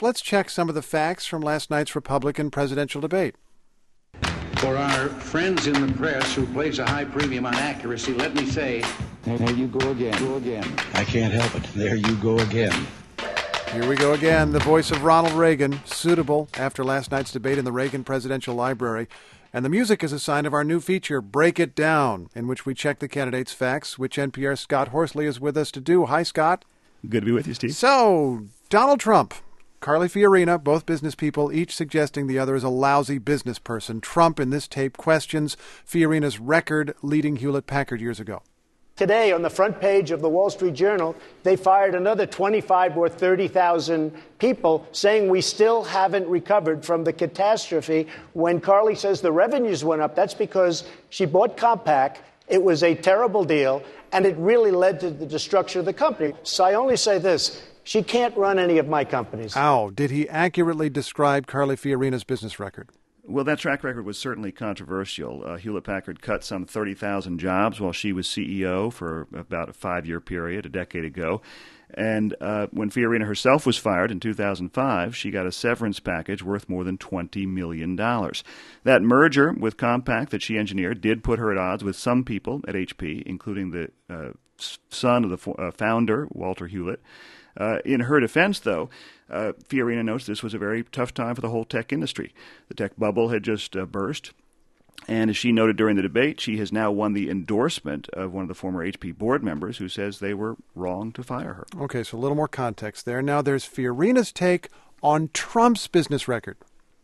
let's check some of the facts from last night's Republican presidential debate. For our friends in the press who place a high premium on accuracy, let me say... There you go again. I can't help it. There you go again. Here we go again. The voice of Ronald Reagan, suitable after last night's debate in the Reagan Presidential Library. And the music is a sign of our new feature, Break It Down, in which we check the candidates' facts, which NPR's Scott Horsley is with us to do. Hi, Scott. Good to be with you, Steve. So, Donald Trump, Carly Fiorina, both business people, each suggesting the other is a lousy business person. Trump, in this tape, questions Fiorina's record leading Hewlett-Packard years ago. Today, on the front page of the Wall Street Journal, they fired another 25 or 30,000 people, saying we still haven't recovered from the catastrophe. When Carly says the revenues went up, that's because she bought Compaq. It was a terrible deal, and it really led to the destruction of the company. So I only say this. She can't run any of my companies. Ow. Did he accurately describe Carly Fiorina's business record? Well, that track record was certainly controversial. Hewlett-Packard cut some 30,000 jobs while she was CEO for about a 5-year period, a decade ago. And when Fiorina herself was fired in 2005, she got a severance package worth more than $20 million. That merger with Compaq that she engineered did put her at odds with some people at HP, including the son of the founder, Walter Hewlett. In her defense, though, Fiorina notes this was a very tough time for the whole tech industry. The tech bubble had just burst. And as she noted during the debate, she has now won the endorsement of one of the former HP board members who says they were wrong to fire her. Okay, so a little more context there. Now there's Fiorina's take on Trump's business record.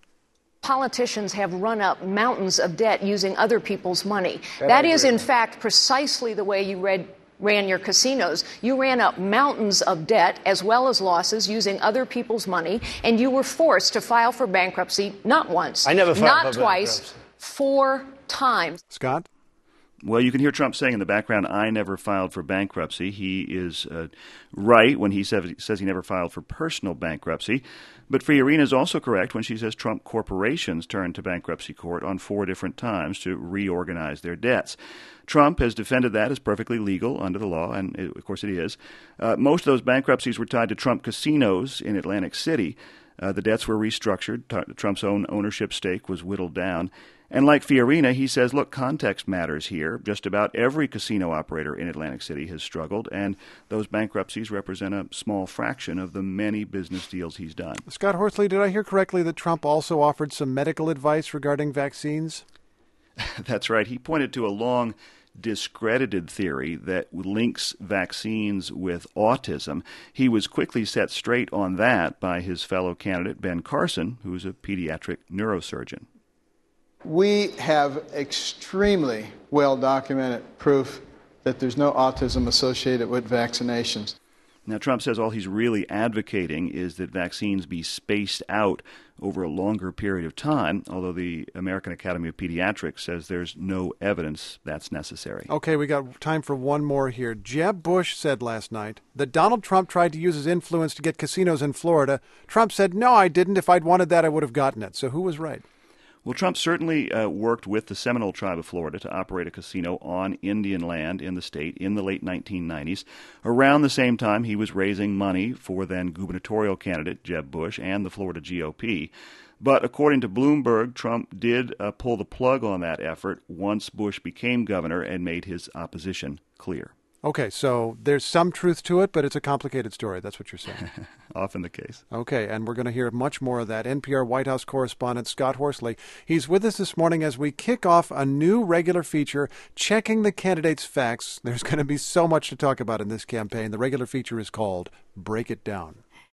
Politicians have run up mountains of debt using other people's money. That is, in fact, precisely the way you ran your casinos. You ran up mountains of debt as well as losses using other people's money, and you were forced to file for bankruptcy not once, I never filed not for twice, bankruptcy. 4 times. Scott? Well, you can hear Trump saying in the background, I never filed for bankruptcy. He is right when he says he never filed for personal bankruptcy. But Fiorina is also correct when she says Trump corporations turned to bankruptcy court on 4 different times to reorganize their debts. Trump has defended that as perfectly legal under the law, and of course it is. Most of those bankruptcies were tied to Trump casinos in Atlantic City. The debts were restructured. Trump's own ownership stake was whittled down. And like Fiorina, he says, look, context matters here. Just about every casino operator in Atlantic City has struggled, and those bankruptcies represent a small fraction of the many business deals he's done. Scott Horsley, did I hear correctly that Trump also offered some medical advice regarding vaccines? That's right. He pointed to a long discredited theory that links vaccines with autism. He was quickly set straight on that by his fellow candidate, Ben Carson, who's a pediatric neurosurgeon. We have extremely well-documented proof that there's no autism associated with vaccinations. Now, Trump says all he's really advocating is that vaccines be spaced out over a longer period of time, although the American Academy of Pediatrics says there's no evidence that's necessary. Okay, we got time for one more here. Jeb Bush said last night that Donald Trump tried to use his influence to get casinos in Florida. Trump said, no, I didn't. If I'd wanted that, I would have gotten it. So who was right? Well, Trump certainly worked with the Seminole Tribe of Florida to operate a casino on Indian land in the state in the late 1990s. Around the same time, he was raising money for then gubernatorial candidate Jeb Bush and the Florida GOP. But according to Bloomberg, Trump did pull the plug on that effort once Bush became governor and made his opposition clear. Okay, so there's some truth to it, but it's a complicated story. That's what you're saying. Often the case. Okay, and we're going to hear much more of that. NPR White House correspondent Scott Horsley. He's with us this morning as we kick off a new regular feature, Checking the Candidates' Facts. There's going to be so much to talk about in this campaign. The regular feature is called Break It Down.